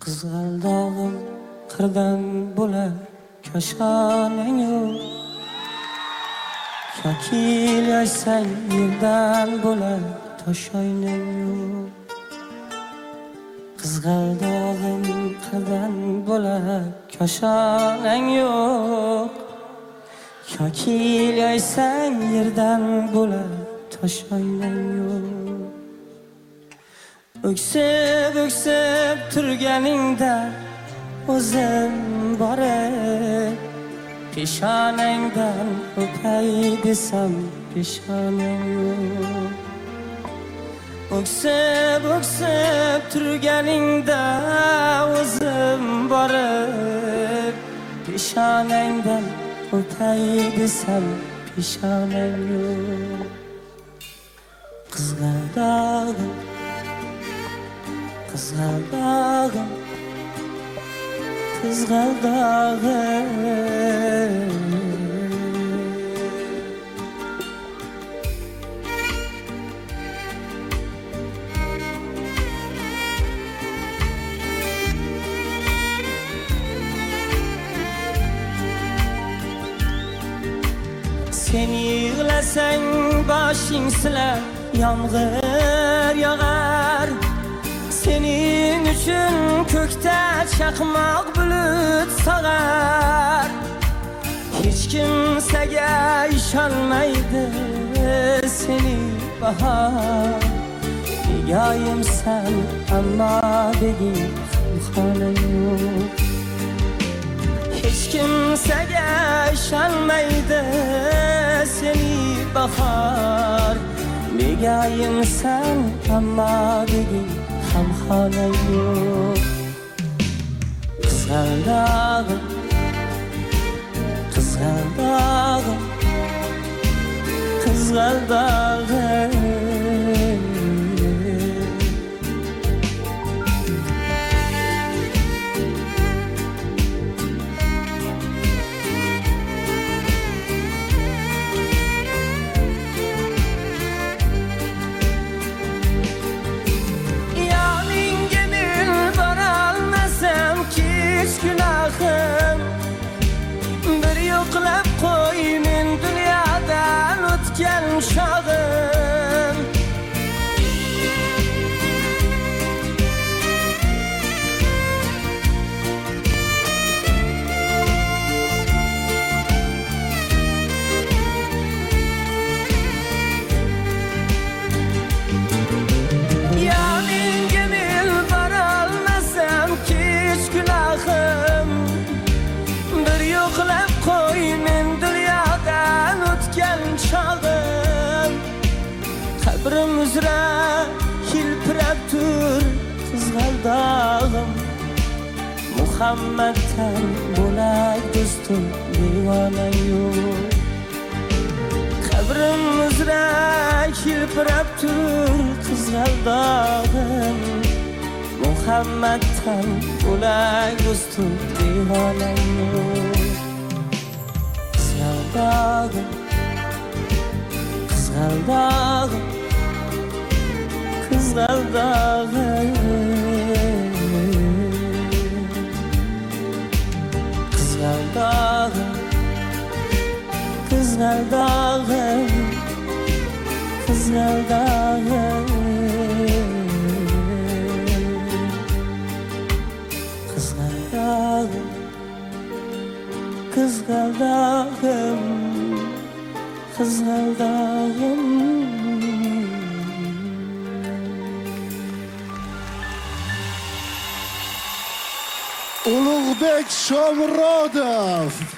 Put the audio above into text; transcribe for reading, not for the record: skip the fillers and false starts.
Qizg'aldog'im qirdan bo'lar koshonang yo'q. Shakil yaysang yerdan bo'lar toshoynang yo'q. Qizg'aldog'im qirdan bo'lar koshonang yo'q. Shakil yaysang yerdan bo'lar toshoynang yo'q. O'ksib turganingda o'zim borib peshonangdan o'pay desam peshonang yo'q. O'ksib turganingda o'zim borib peshonangdan o'pay desam peshonang yo'q. Qizg'aldog'im Qizg'aldog'im Sen yig'lasang boshing silar, yomg'ir yog'ar. Sening uchun ko'kda chaqmoq bulut sog'ar. Hech kimsaga ishonmaydi seni bahor. Nigoyimsan ammo begim xonang yo'q. Hech kimsaga ishonmaydi seni bahor. Nigoyimsan ammo begim xonang yo'q. Qizg'aldog'im günahım bir yo'qlab qo'y men dunyodan o'tgan chog'im. Yoningga men borolmasam hech günahım bir yo'qlab qo'y men dunyodan o'tgan chog'im. Qabrim uzra hilpirab tur qizg'aldog'im. Muhammaddan bo'lak do'stim devonang yo'q. Qabrim uzra hilpirab tur qizg'aldog'im. Muhammaddan bo'lak do'stim devonang yo'q. Qizg'aldog'im Qizg'aldog'im Qizg'aldog'im Ulug'bek Shomurodov